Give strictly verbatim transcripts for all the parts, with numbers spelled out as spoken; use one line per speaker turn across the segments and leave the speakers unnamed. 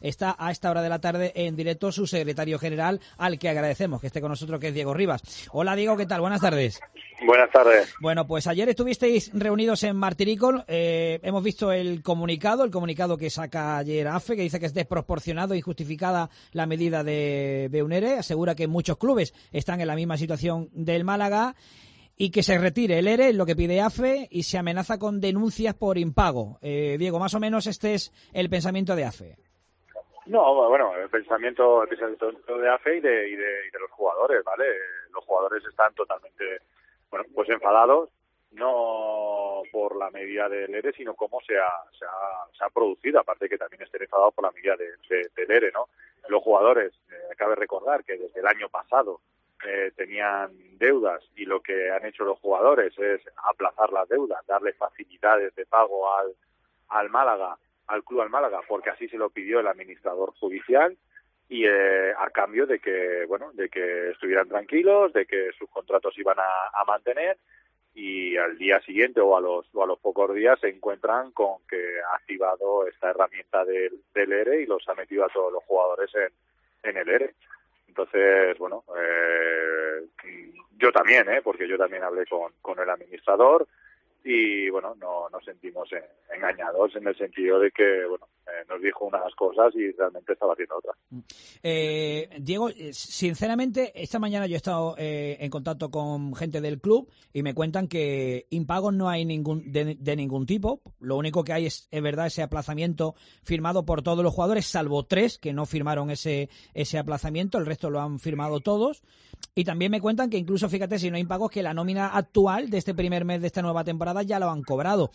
está a esta hora de la tarde en directo su secretario general, al que agradecemos que esté con nosotros, que es Diego Rivas. Hola Diego, ¿qué tal? Buenas tardes.
Buenas tardes.
Bueno, pues ayer estuvisteis reunidos en Martiricol, eh, hemos visto el comunicado, el comunicado que saca ayer AFE, que dice que es desproporcionado e injustificada la medida de, de un ERE, asegura que muchos clubes están en la misma situación del Málaga y que se retire el ERE, es lo que pide AFE, y se amenaza con denuncias por impago. Eh, Diego, más o menos este es el pensamiento de AFE.
No, bueno, el pensamiento, el pensamiento de AFE y de, y de, y de los jugadores, ¿vale? Los jugadores están totalmente, bueno, pues enfadados, no por la medida del ERE, sino cómo se ha, se ha, se ha producido, aparte que también estén enfadados por la medida de, de, del ERE, ¿no? Los jugadores, eh, cabe recordar que desde el año pasado eh, tenían deudas y lo que han hecho los jugadores es aplazar las deudas, darle facilidades de pago al, al Málaga, al club al Málaga, porque así se lo pidió el administrador judicial y eh, a cambio de que, bueno, de que estuvieran tranquilos, de que sus contratos iban a, a mantener, y al día siguiente o a los o a los pocos días se encuentran con que ha activado esta herramienta del, del ERE y los ha metido a todos los jugadores en, en el ERE. Entonces, bueno, eh, yo también, ¿eh? porque yo también hablé con, con el administrador y, bueno, no nos sentimos eh, engañados en el sentido de que, bueno, eh, nos dijo unas cosas y realmente estaba haciendo otras.
Eh, Diego, sinceramente, esta mañana yo he estado eh, en contacto con gente del club y me cuentan que impagos no hay ningún de, de ningún tipo. Lo único que hay es, es verdad, ese aplazamiento firmado por todos los jugadores, salvo tres que no firmaron ese ese aplazamiento, el resto lo han firmado todos. Y también me cuentan que incluso, fíjate, si no hay impagos, que la nómina actual de este primer mes de esta nueva temporada ya lo han cobrado.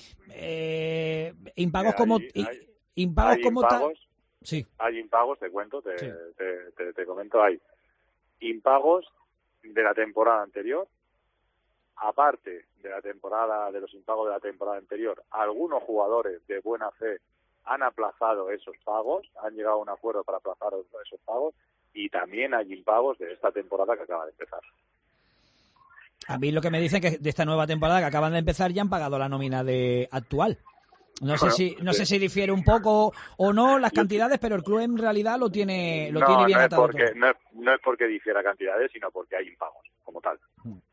Eh, impagos
Eh,
como
hay, hay,
impagos
hay
como
impagos,
tal. Sí.
Hay impagos, te cuento, te,
Sí.
te, te, te comento, hay impagos de la temporada anterior, aparte de la temporada, de los impagos de la temporada anterior, algunos jugadores de buena fe han aplazado esos pagos, han llegado a un acuerdo para aplazar esos pagos, y también hay impagos de esta temporada que acaba de empezar.
A mí lo que me dicen que de esta nueva temporada que acaban de empezar ya han pagado la nómina de actual. No sé
Bueno,
si no
sí.
sé si difiere un poco o no las
Yo-
cantidades, pero el club en realidad lo tiene lo
no,
tiene bien
no es
atado
porque
todo.
no es, no es porque difiera cantidades, sino porque hay impagos como tal.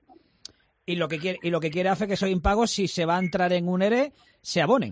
Y lo que quiere y lo que quiere hace que esos impagos, si se va a entrar en un ERE, se abonen.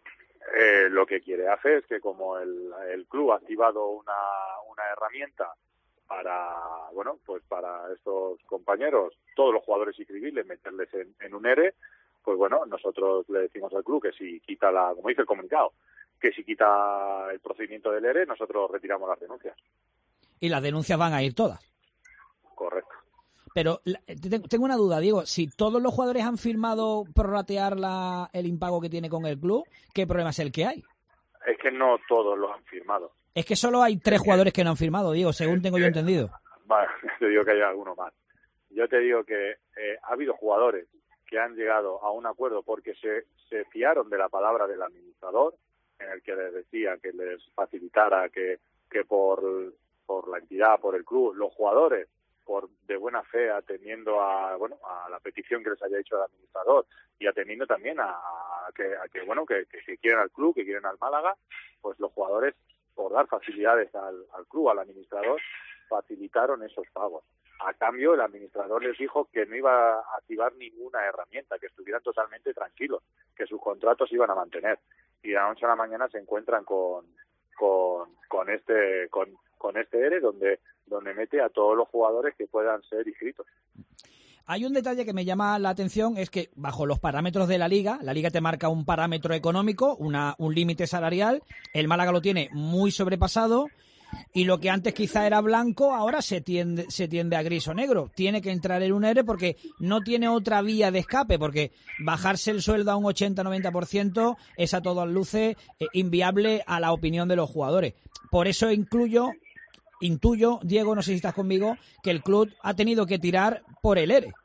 Eh, lo que quiere hacer es que como el, el club ha activado una, una herramienta para, bueno, pues para estos compañeros, todos los jugadores inscribibles, meterles en, en un ERE, pues bueno, nosotros le decimos al club que si quita la, como dice el comunicado, que si quita el procedimiento del ERE, nosotros retiramos las denuncias.
Y las denuncias van a ir todas.
Correcto.
Pero la- te- tengo una duda, Diego, si todos los jugadores han firmado prorratear la, el impago que tiene con el club, ¿qué problema es el que hay?
Es que no todos lo han firmado.
Es que solo hay tres jugadores que no han firmado, Diego, según tengo yo entendido.
Vale, te digo que hay alguno más. Yo te digo que eh, ha habido jugadores que han llegado a un acuerdo porque se, se fiaron de la palabra del administrador, en el que les decía que les facilitara que, que por, por la entidad, por el club, los jugadores, por de buena fe, atendiendo a bueno a la petición que les haya hecho el administrador y atendiendo también a, a que, a que bueno que, que si quieren al club, que quieren al Málaga, pues los jugadores, por dar facilidades al, al club, al administrador, facilitaron esos pagos. A cambio, el administrador les dijo que no iba a activar ninguna herramienta, que estuvieran totalmente tranquilos, que sus contratos iban a mantener. Y de la noche a la mañana se encuentran con con, con este con, con este ERE donde donde mete a todos los jugadores que puedan ser inscritos.
Hay un detalle que me llama la atención, es que bajo los parámetros de la Liga, la Liga te marca un parámetro económico, una, un límite salarial, el Málaga lo tiene muy sobrepasado, y lo que antes quizá era blanco, ahora se tiende, se tiende a gris o negro. Tiene que entrar en un ERE porque no tiene otra vía de escape, porque bajarse el sueldo a un ochenta noventa por ciento es a todas luces eh, inviable a la opinión de los jugadores. Por eso incluyo... Intuyo, Diego, no sé si estás conmigo, que el club ha tenido que tirar por el ERE.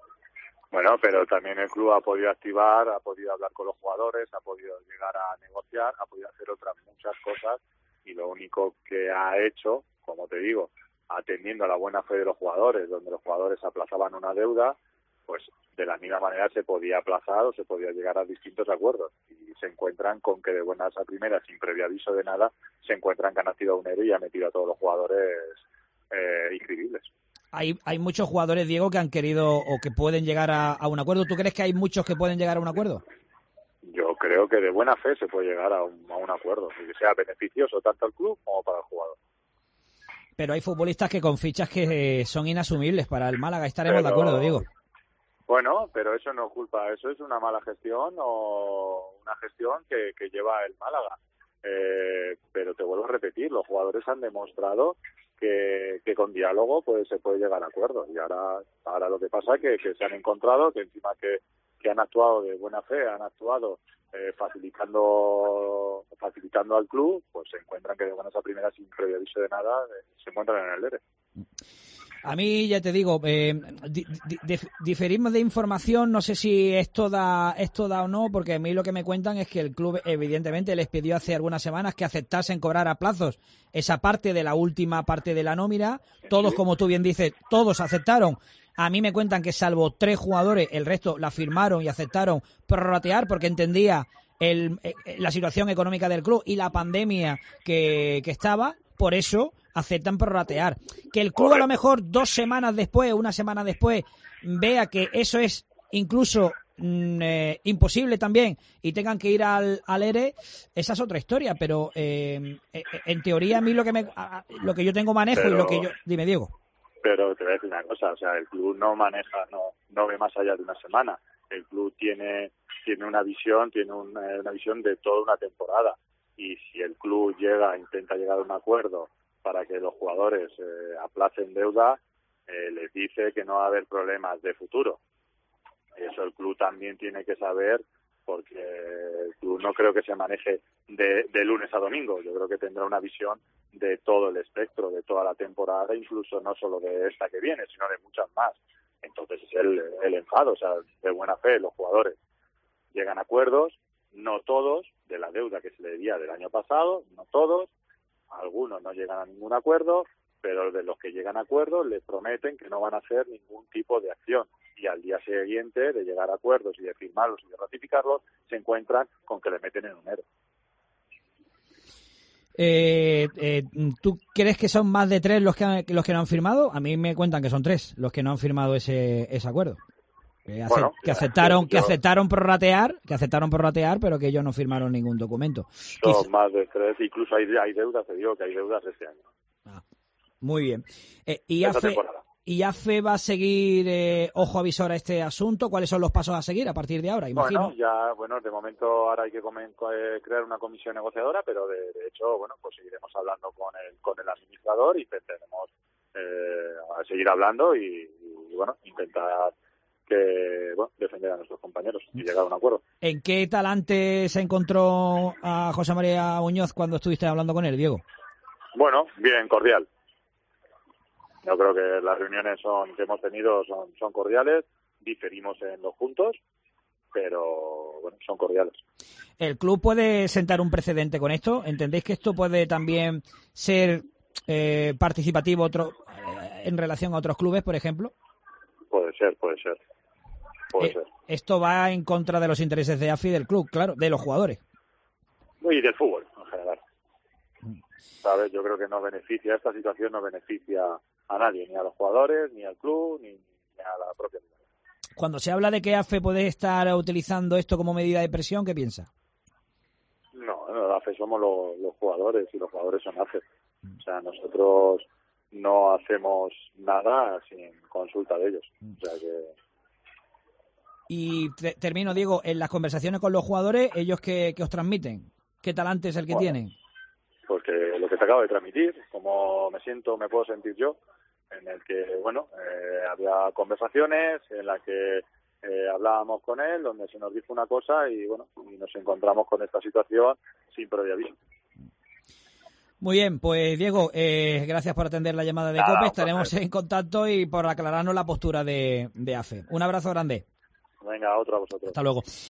Bueno, pero también el club ha podido activar, ha podido hablar con los jugadores, ha podido llegar a negociar, ha podido hacer otras muchas cosas, y lo único que ha hecho, como te digo, atendiendo a la buena fe de los jugadores, donde los jugadores aplazaban una deuda, pues de la misma manera se podía aplazar o se podía llegar a distintos acuerdos. Y se encuentran con que de buenas a primeras, sin previo aviso de nada, se encuentran que han nacido un héroe y ha metido a todos los jugadores eh, inscribibles.
Hay, hay muchos jugadores, Diego, que han querido o que pueden llegar a, a un acuerdo. ¿Tú crees que hay muchos que pueden llegar a un acuerdo?
Yo creo que de buena fe se puede llegar a un, a un acuerdo y que sea beneficioso tanto al club como para el jugador.
Pero hay futbolistas que con fichas que son inasumibles para el Málaga. Estaremos
pero,
de acuerdo, Diego.
Bueno, pero eso no es culpa, eso es una mala gestión o una gestión que, que lleva el Málaga. Eh, pero te vuelvo a repetir, los jugadores han demostrado que, que con diálogo pues se puede llegar a acuerdos. Y ahora, ahora lo que pasa es que, que se han encontrado, que encima que, que han actuado de buena fe, han actuado eh, facilitando facilitando al club, pues se encuentran que de buenas a primeras, sin previo aviso de nada, eh, se encuentran en el E R E.
A mí, ya te digo, eh, di, di, diferimos de información, no sé si esto da, esto da o no, porque a mí lo que me cuentan es que el club evidentemente les pidió hace algunas semanas que aceptasen cobrar a plazos esa parte de la última parte de la nómina. Todos, como tú bien dices, todos aceptaron. A mí me cuentan que salvo tres jugadores, el resto la firmaron y aceptaron prorratear porque entendía el, la situación económica del club y la pandemia que, que estaba. Por eso aceptan prorratear. Que el club a lo mejor dos semanas después, una semana después, vea que eso es incluso mm, eh, imposible también y tengan que ir al, al E R E, esa es otra historia. Pero eh, en teoría a mí lo que me, lo que yo tengo manejo pero, y lo que yo... Dime, Diego.
Pero te voy a decir una cosa, o sea, el club no maneja, no, no ve más allá de una semana. El club tiene, tiene una visión, tiene una, una visión de toda una temporada. Y si el club llega, intenta llegar a un acuerdo para que los jugadores eh, aplacen deuda, eh, les dice que no va a haber problemas de futuro. Eso el club también tiene que saber, porque el club no creo que se maneje de, de lunes a domingo. Yo creo que tendrá una visión de todo el espectro, de toda la temporada, incluso no solo de esta que viene, sino de muchas más. Entonces es el, el enfado, o sea, de buena fe los jugadores llegan a acuerdos, no todos, de la deuda que se le debía del año pasado, no todos, algunos no llegan a ningún acuerdo, pero de los que llegan a acuerdos les prometen que no van a hacer ningún tipo de acción. Y al día siguiente de llegar a acuerdos y de firmarlos y de ratificarlos, se encuentran con que le meten en un E R E.
Eh, eh, ¿Tú crees que son más de tres los que, los que no han firmado? A mí me cuentan que son tres los que no han firmado ese, ese acuerdo. Que, ace- bueno, que aceptaron yo, que aceptaron prorratear, que aceptaron prorratear, pero que ellos no firmaron ningún documento.
Son Quizá... más de tres, incluso hay, hay deudas, te digo que hay deudas este año.
Ah, muy bien. Eh, y AFE, ¿Y AFE va a seguir eh, ojo avisor a este asunto? ¿Cuáles son los pasos a seguir a partir de ahora? Imagino.
Bueno, ya, bueno, de momento ahora hay que comen, eh, crear una comisión negociadora, pero de, de hecho, bueno, pues seguiremos hablando con el con el administrador y intentaremos eh, a seguir hablando y, y bueno, intentar que bueno, defender a nuestros compañeros y llegar a un acuerdo.
¿En qué talante se encontró a José María Muñoz cuando estuviste hablando con él, Diego?
Bueno, bien, cordial. Yo creo que las reuniones son que hemos tenido son, son cordiales, diferimos en los puntos, pero bueno, son cordiales.
¿El club puede sentar un precedente con esto? ¿Entendéis que esto puede también ser eh, participativo otro, eh, en relación a otros clubes, por ejemplo?
Puede ser, puede ser. Puede
eh,
ser.
Esto va en contra de los intereses de AFE y del club, claro, de los jugadores.
Y del fútbol, en general. ¿Sabes? Yo creo que no beneficia, esta situación no beneficia a nadie, ni a los jugadores, ni al club, ni, ni a la propia liga.
Cuando se habla de que AFE puede estar utilizando esto como medida de presión, ¿qué piensa?
No, no AFE somos los, los jugadores y los jugadores son AFE. O sea, nosotros no hacemos nada sin consulta de ellos. O sea que...
Y te, termino, Diego, en las conversaciones con los jugadores, ¿ellos qué, qué os transmiten? ¿Qué talante es el que bueno, tienen?
Porque lo que te acabo de transmitir, como me siento, me puedo sentir yo, en el que, bueno, eh, había conversaciones en las que eh, hablábamos con él, donde se nos dijo una cosa y, bueno, y nos encontramos con esta situación sin previo aviso.
Muy bien, pues Diego, eh, gracias por atender la llamada de COPE, estaremos en contacto y por aclararnos la postura de, de AFE. Un abrazo grande.
Venga, otro a vosotros.
Hasta luego.